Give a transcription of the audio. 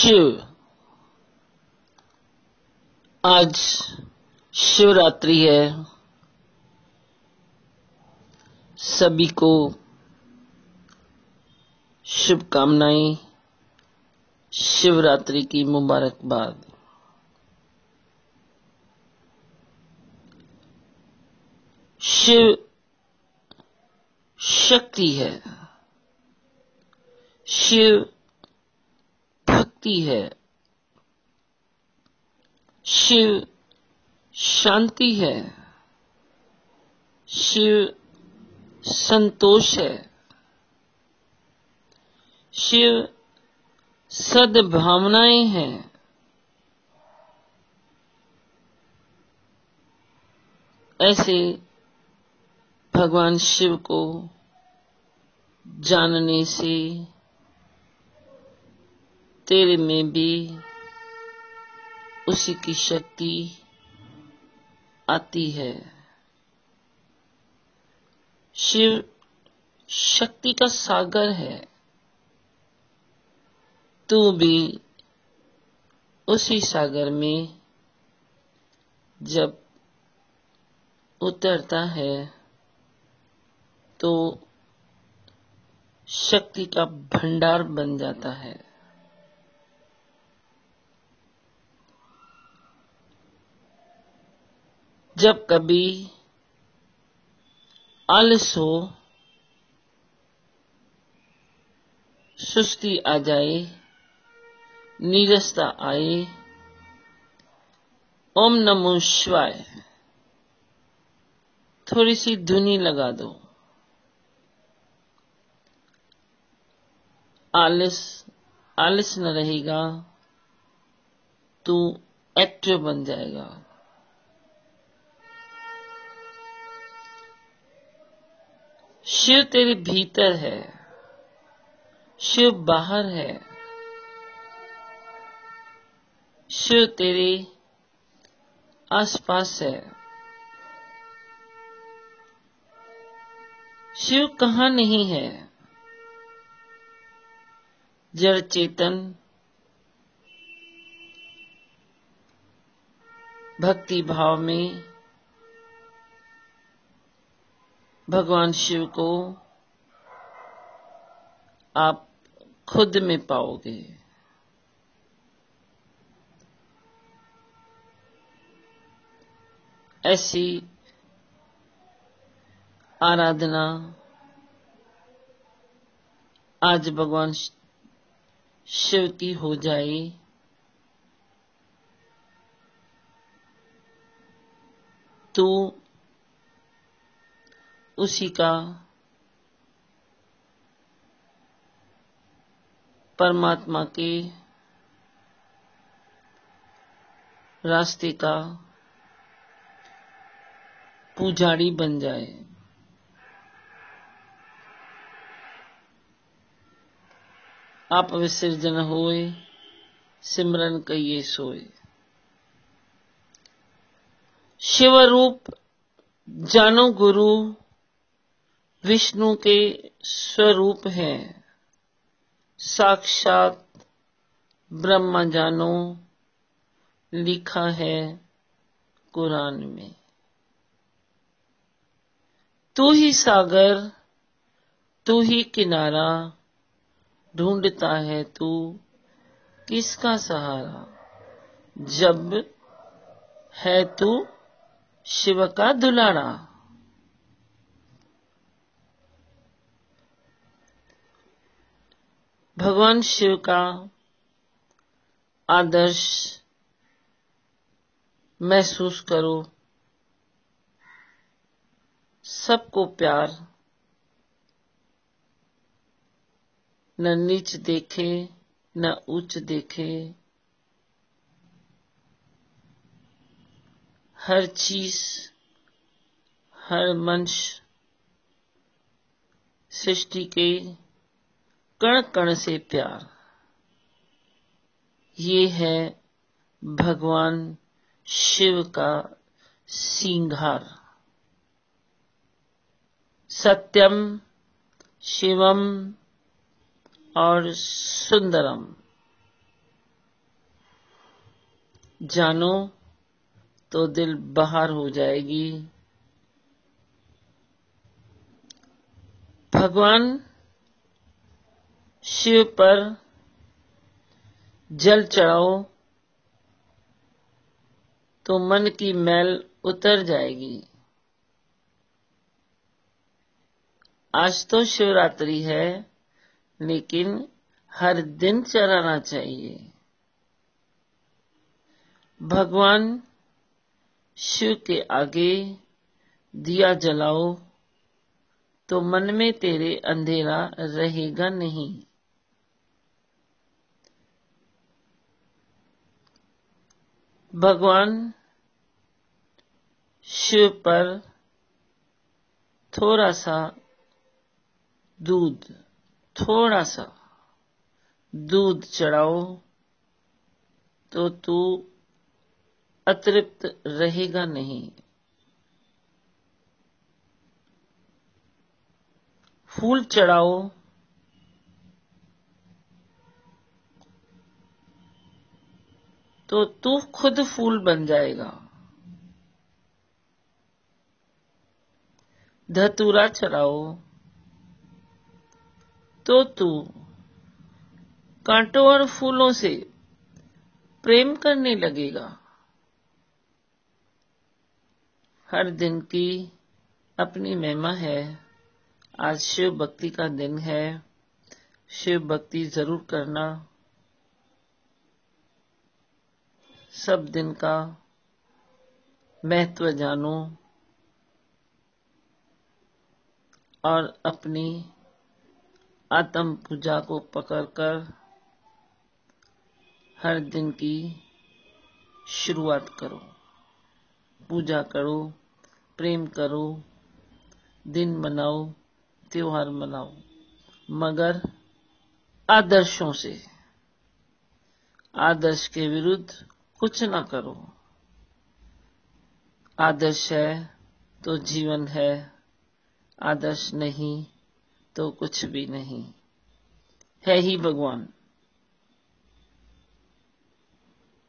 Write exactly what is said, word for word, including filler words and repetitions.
शिव। आज शिवरात्रि है। सभी को शुभकामनाएं, शिवरात्रि की मुबारकबाद। शिव शक्ति है, शिव भक्ति है, शिव शांति है, शिव संतोष है, शिव सद्भावनाएं हैं। ऐसे भगवान शिव को जानने से तेरे में भी उसी की शक्ति आती है। शिव शक्ति का सागर है। तू भी उसी सागर में जब उतरता है तो शक्ति का भंडार बन जाता है। जब कभी आलस हो, सुस्ती आ जाए, नीरसता आए, ओम नमो शिवाय थोड़ी सी धुनी लगा दो। आलस आलस न रहेगा, तू एक्टिव बन जाएगा। शिव तेरे भीतर है, शिव बाहर है, शिव तेरे आसपास है। शिव कहाँ नहीं है? जड़ चेतन भक्ति भाव में भगवान शिव को आप खुद में पाओगे। ऐसी आराधना आज भगवान शिव की हो जाए तो उसी का परमात्मा के रास्ते का पुजारी बन जाए। आप विसर्जन होए, सिमरन कहिए सोए। शिव रूप जानो गुरु, विष्णु के स्वरूप है। साक्षात ब्रह्मा जानो, लिखा है कुरान में। तू ही सागर, तू ही किनारा, ढूंढता है तू किसका सहारा। जब है तू शिव का दुलारा। भगवान शिव का आदर्श महसूस करो। सबको प्यार, न नीच देखे न उच्च देखे। हर चीज, हर मनुष्य सृष्टि के कण कण से प्यार। ये है भगवान शिव का श्रृंगार। सत्यम शिवम और सुंदरम। जानो तो दिल बाहर हो जाएगी। भगवान शिव पर जल चढ़ाओ तो मन की मैल उतर जाएगी। आज तो शिवरात्रि है, लेकिन हर दिन चढ़ाना चाहिए। भगवान शिव के आगे दिया जलाओ तो मन में तेरे अंधेरा रहेगा नहीं। भगवान शिव पर थोड़ा सा दूध थोड़ा सा दूध चढ़ाओ तो तू अतृप्त रहेगा नहीं। फूल चढ़ाओ तो तू खुद फूल बन जाएगा। धतूरा चढ़ाओ तो तू कांटों और फूलों से प्रेम करने लगेगा। हर दिन की अपनी महिमा है। आज शिव भक्ति का दिन है। शिव भक्ति जरूर करना। सब दिन का महत्व जानो और अपनी आत्म पूजा को पकड़कर हर दिन की शुरुआत करो। पूजा करो, प्रेम करो, दिन मनाओ, त्योहार मनाओ, मगर आदर्शों से। आदर्श के विरुद्ध कुछ ना करो। आदर्श है तो जीवन है, आदर्श नहीं तो कुछ भी नहीं है ही भगवान।